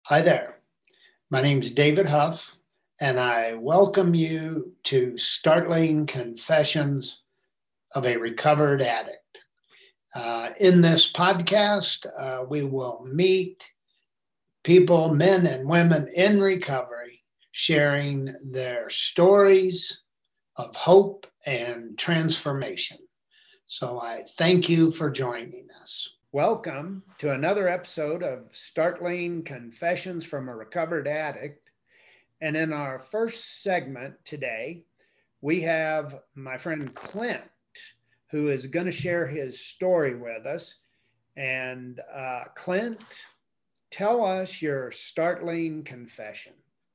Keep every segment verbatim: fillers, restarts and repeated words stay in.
Hi there. My name's David Huff, and I welcome you to Startling Confessions of a Recovered Addict. Uh, in this podcast, uh, we will meet people, men and women in recovery, sharing their stories of hope and transformation. So I thank you for joining us. Welcome to another episode of Startling Confessions from a Recovered Addict. And in our first segment today, we have my friend Clint, who is going to share his story with us. And uh, Clint, tell us your startling confession.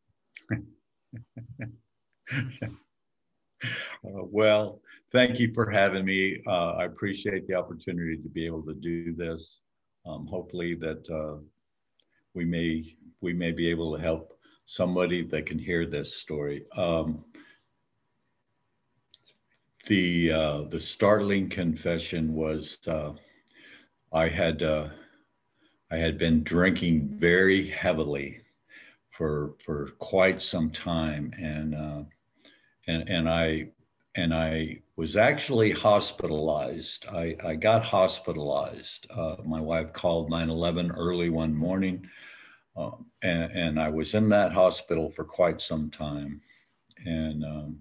Uh, well, thank you for having me. Uh, I appreciate the opportunity to be able to do this. Um, hopefully that uh, we may we may be able to help somebody that can hear this story. Um, the uh, the startling confession was uh, I had uh, I had been drinking very heavily for for quite some time, and uh, and and I and I was actually hospitalized. I, I got hospitalized. Uh, my wife called nine one one early one morning, uh, and, and I was in that hospital for quite some time. And um,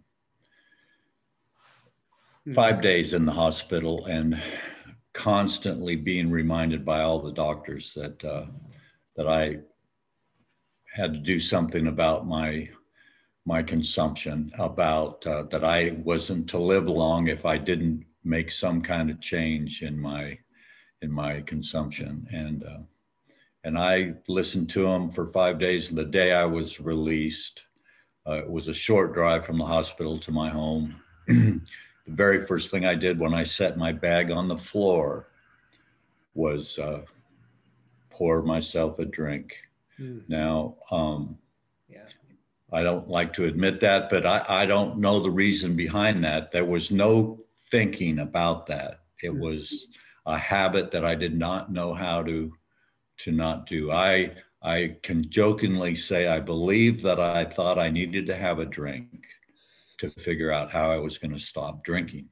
five days in the hospital, and constantly being reminded by all the doctors that uh, that I had to do something about my my consumption, about uh, that I wasn't to live long if I didn't make some kind of change in my in my consumption. And uh, and I listened to them for five days. And the day I was released, uh, it was a short drive from the hospital to my home. The very first thing I did when I set my bag on the floor was uh, pour myself a drink. Mm. Now, um, yeah. I don't like to admit that, but I, I don't know the reason behind that. There was no thinking about that. It mm. was a habit that I did not know how to to not do. I I can jokingly say I believe that I thought I needed to have a drink to figure out how I was going to stop drinking,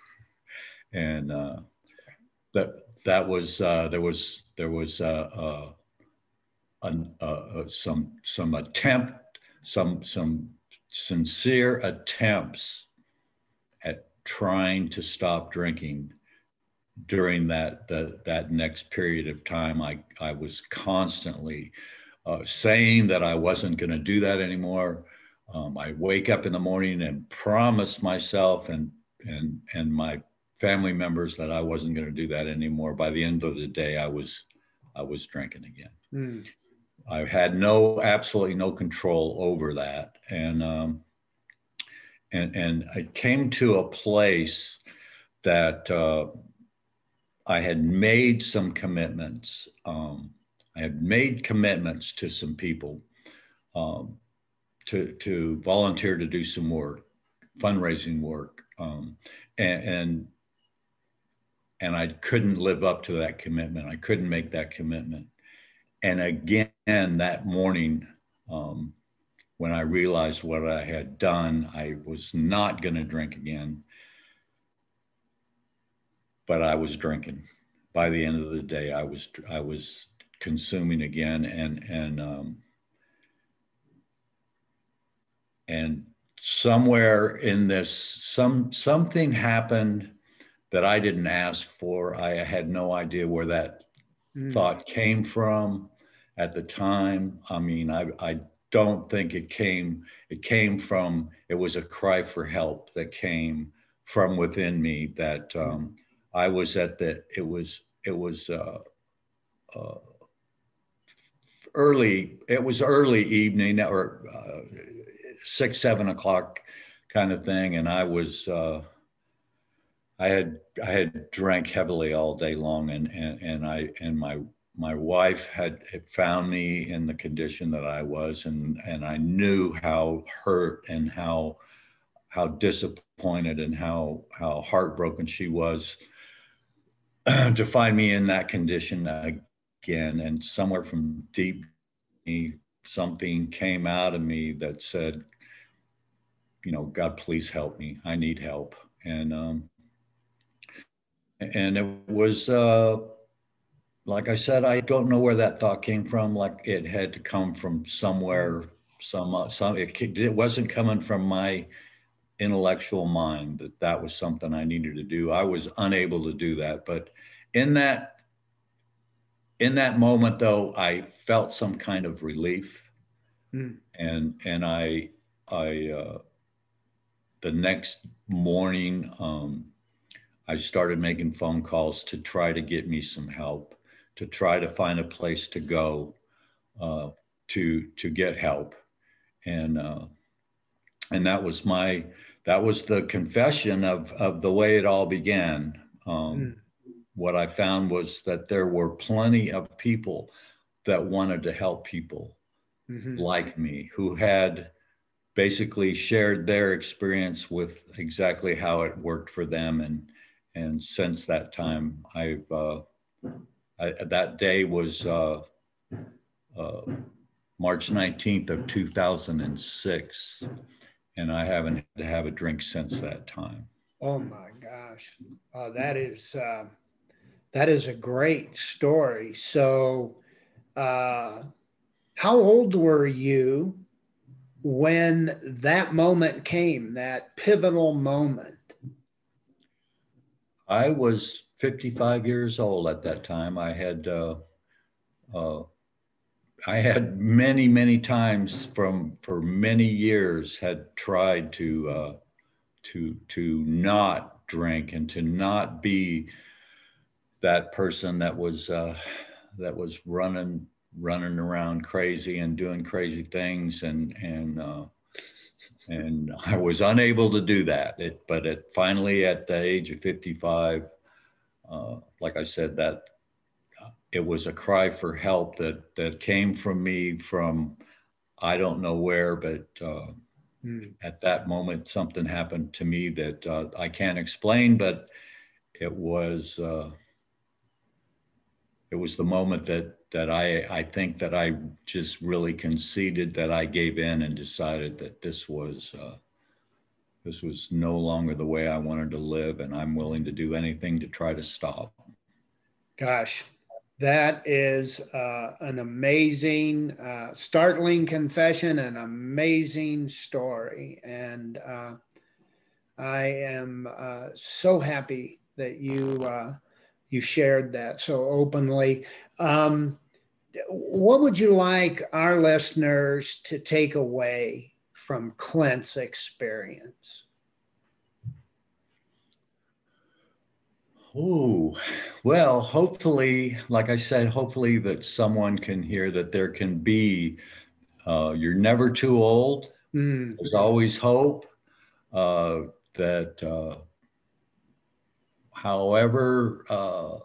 and uh, that that was uh, there was there was uh, uh, uh, some some attempt some some sincere attempts at trying to stop drinking during that the, that next period of time. I, I was constantly uh, saying that I wasn't going to do that anymore. Um, I wake up in the morning and promise myself and and and my family members that I wasn't going to do that anymore. By the end of the day, I was I was drinking again. Mm. I had no absolutely no control over that, and um, and and I came to a place that uh, I had made some commitments. Um, I had made commitments to some people um, to to volunteer to do some work, fundraising work, um, and, and and I couldn't live up to that commitment. I couldn't make that commitment. And again, that morning, um, when I realized what I had done, I was not going to drink again. But I was drinking. By the end of the day, I was I was consuming again, and and um, and somewhere in this, some something happened that I didn't ask for. I had no idea where that mm. thought came from at the time. I mean, I I don't think it came. It came from. It was a cry for help that came from within me. That. Um, I was at the, it was, it was uh, uh, early, it was early evening or uh, six, seven o'clock kind of thing. And I was, uh, I had, I had drank heavily all day long, and, and, and I, and my, my wife had, had found me in the condition that I was, and, and I knew how hurt and how, how disappointed and how, how heartbroken she was to find me in that condition again. And somewhere from deep something came out of me that said, you know, God, please help me. I need help. And, um, and it was, uh, like I said, I don't know where that thought came from. Like it had to come from somewhere, some, uh, some, it, it wasn't coming from my intellectual mind that that was something I needed to do. I was unable to do that. But in that, in that moment though, I felt some kind of relief. Mm. And, and I, I, uh, the next morning, um, I started making phone calls to try to get me some help, to try to find a place to go, uh, to to get help, and uh, and that was my that was the confession of of the way it all began. Um, mm. What I found was that there were plenty of people that wanted to help people mm-hmm. like me, who had basically shared their experience with exactly how it worked for them. And and since that time, I've uh, I, that day was uh, uh, March nineteenth of two thousand six, and I haven't had to have a drink since that time. Oh my gosh, uh, that is uh, that is a great story. So, uh, how old were you when that moment came, that pivotal moment? I was fifty-five years old at that time. I had uh, uh, I had many, many times from for many years had tried to uh, to to not drink and to not be that person that was uh, that was running running around crazy and doing crazy things, and and uh, and I was unable to do that. It, but it finally at the age of fifty-five, uh, like I said, that it was a cry for help that that came from me from I don't know where, but uh, mm. at that moment something happened to me that uh, I can't explain, but it was uh, it was the moment that that I I think that I just really conceded, that I gave in and decided that this was uh, this was no longer the way I wanted to live, and I'm willing to do anything to try to stop. Gosh, that is uh, an amazing, uh, startling confession, an amazing story. And uh, I am uh, so happy that you uh, you shared that so openly. Um, what would you like our listeners to take away from Clint's experience? Oh, well, hopefully, like I said, hopefully that someone can hear that there can be, uh, you're never too old. Mm. There's always hope. Uh, that uh, however, uh,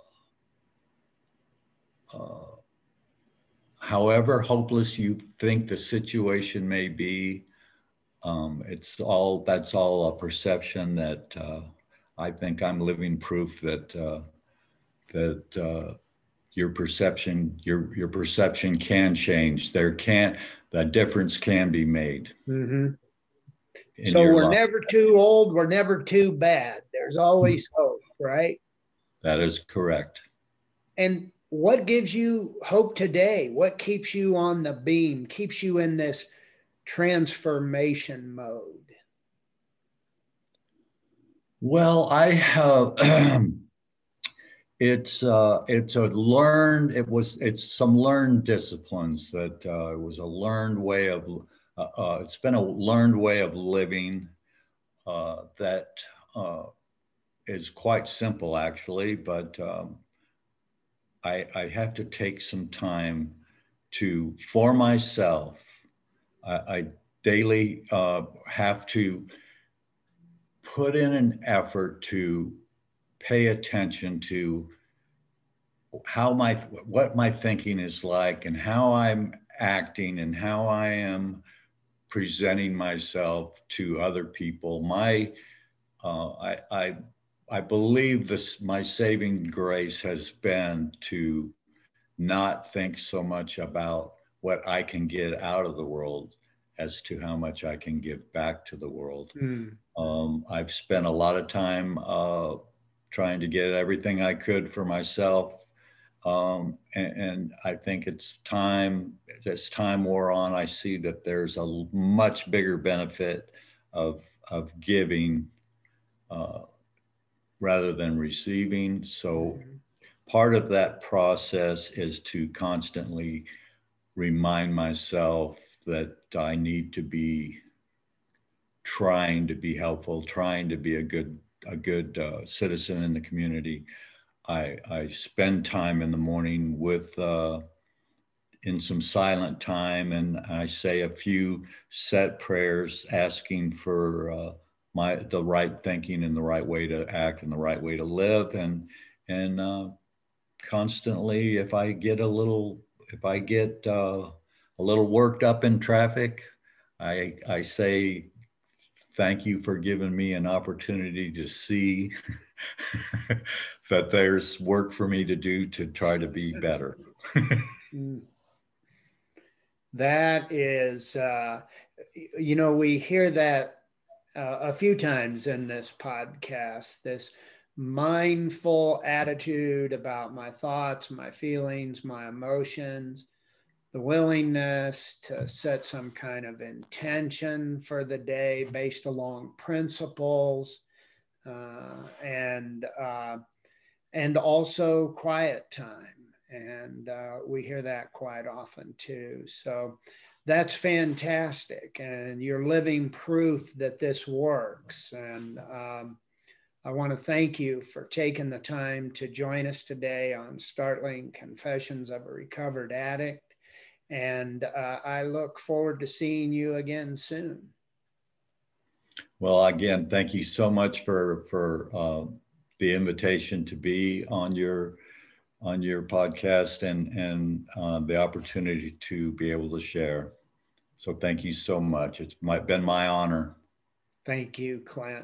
uh, however hopeless you think the situation may be, um, it's all, that's all a perception. That uh, I think I'm living proof that uh, that uh, your perception, your your perception can change. There can, the difference can be made. Mm-hmm. So we're life. Never too old. We're never too bad. There's always hope, right? That is correct. And what gives you hope today? What keeps you on the beam, keeps you in this transformation mode? Well, I have, it's, uh, it's a learned, it was, it's some learned disciplines that uh, it was a learned way of, uh, uh, it's been a learned way of living uh, that uh, is quite simple actually, but um, I, I have to take some time to, for myself, I, I daily uh, have to put in an effort to pay attention to how my, what my thinking is like, and how I'm acting, and how I am presenting myself to other people. My, uh, I, I, I believe this, my saving grace has been to not think so much about what I can get out of the world as to how much I can give back to the world. Mm. Um, I've spent a lot of time uh, trying to get everything I could for myself. Um, and, and I think it's time, as time wore on, I see that there's a much bigger benefit of, of giving uh, rather than receiving. So Mm-hmm. part of that process is to constantly remind myself that I need to be trying to be helpful, trying to be a good a good uh, citizen in the community. I I spend time in the morning with uh, in some silent time, and I say a few set prayers, asking for uh, my the right thinking and the right way to act and the right way to live, and and uh, constantly, if I get a little if I get uh, a little worked up in traffic, I I say thank you for giving me an opportunity to see that there's work for me to do to try to be better. Mm. That is, uh, you know, we hear that uh, a few times in this podcast, this mindful attitude about my thoughts, my feelings, my emotions, the willingness to set some kind of intention for the day based along principles, uh, and uh, and also quiet time. And uh, we hear that quite often too. So that's fantastic. And you're living proof that this works. And um, I want to thank you for taking the time to join us today on Startling Confessions of a Recovered Addict. And uh, I look forward to seeing you again soon. Well, again, thank you so much for for uh, the invitation to be on your on your podcast and and uh, the opportunity to be able to share. So thank you so much. It's my, been my honor. Thank you, Clint.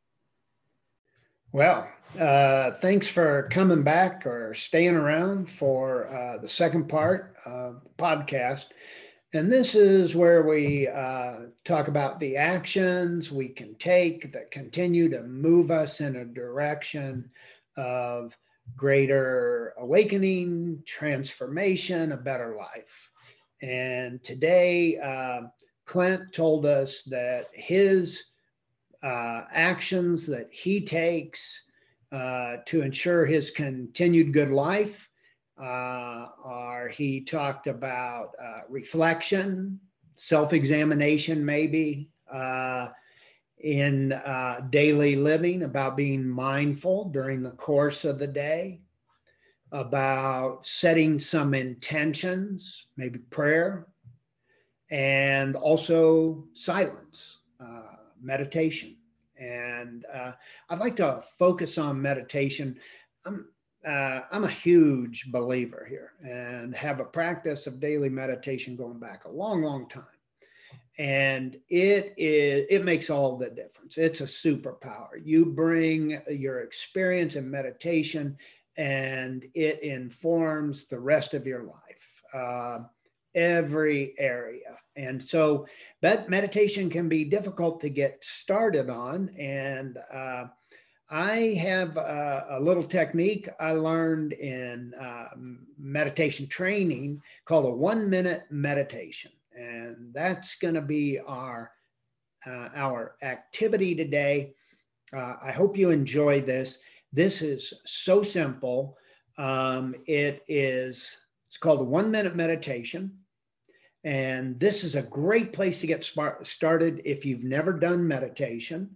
Well, uh, thanks for coming back or staying around for uh, the second part of the podcast. And this is where we uh, talk about the actions we can take that continue to move us in a direction of greater awakening, transformation, a better life. And today, uh, Clint told us that his uh, actions that he takes uh, to ensure his continued good life uh, are he talked about uh, reflection, self-examination, maybe uh, in uh, daily living, about being mindful during the course of the day, about setting some intentions, maybe prayer, and also silence, uh, meditation. And uh, I'd like to focus on meditation. I'm, uh, I'm a huge believer here and have a practice of daily meditation going back a long, long time. And it is it makes all the difference. It's a superpower. You bring your experience in meditation and it informs the rest of your life. Uh, every area. And so that meditation can be difficult to get started on. And uh, I have a, a little technique I learned in uh, meditation training called a one minute meditation. And that's going to be our, uh, our activity today. Uh, I hope you enjoy this. This is so simple. Um, it is, it's called a one minute meditation. And this is a great place to get started if you've never done meditation,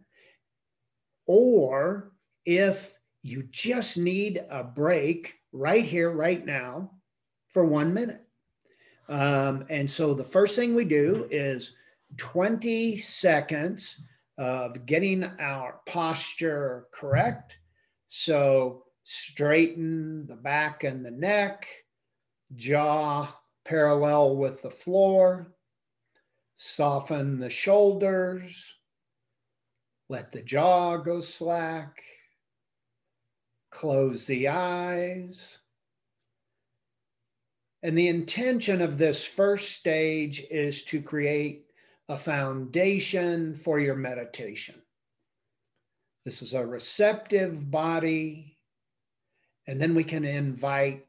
or if you just need a break right here, right now, for one minute. Um, and so the first thing we do is twenty seconds of getting our posture correct. So straighten the back and the neck, jaw parallel with the floor, soften the shoulders, let the jaw go slack, close the eyes, And the intention of this first stage is to create a foundation for your meditation. This is a receptive body, and then we can invite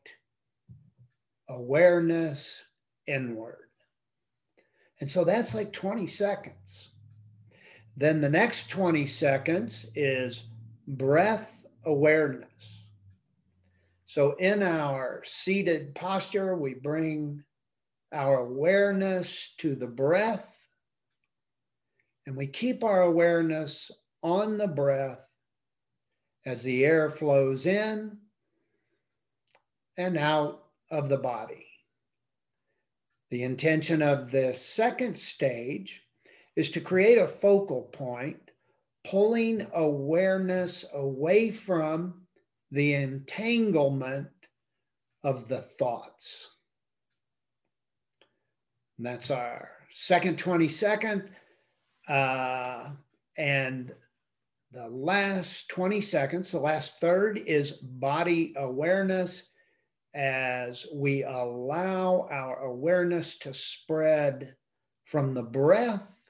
awareness inward. And so that's like twenty seconds. Then the next twenty seconds is breath awareness. So in our seated posture, we bring our awareness to the breath, and we keep our awareness on the breath as the air flows in and out of the body. The intention of this second stage is to create a focal point, pulling awareness away from the entanglement of the thoughts. And that's our second twenty second. Uh, and the last twenty seconds, the last third, is body awareness, as we allow our awareness to spread from the breath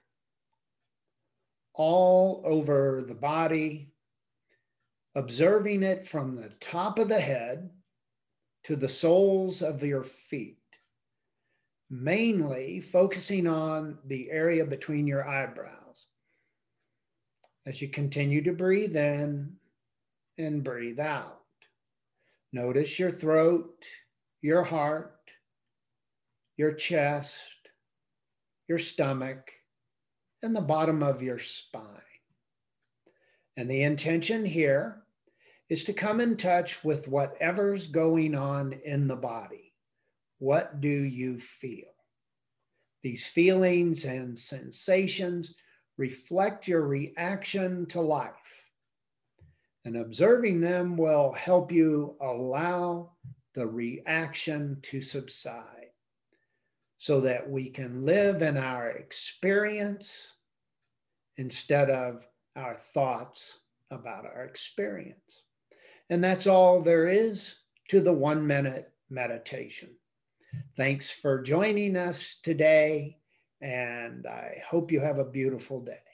all over the body, observing it from the top of the head to the soles of your feet, mainly focusing on the area between your eyebrows. As you continue to breathe in and breathe out, notice your throat, your heart, your chest, your stomach, and the bottom of your spine. And the intention here is to come in touch with whatever's going on in the body. What do you feel? These feelings and sensations reflect your reaction to life. And observing them will help you allow the reaction to subside so that we can live in our experience instead of our thoughts about our experience. And that's all there is to the one minute meditation. Thanks for joining us today, and I hope you have a beautiful day.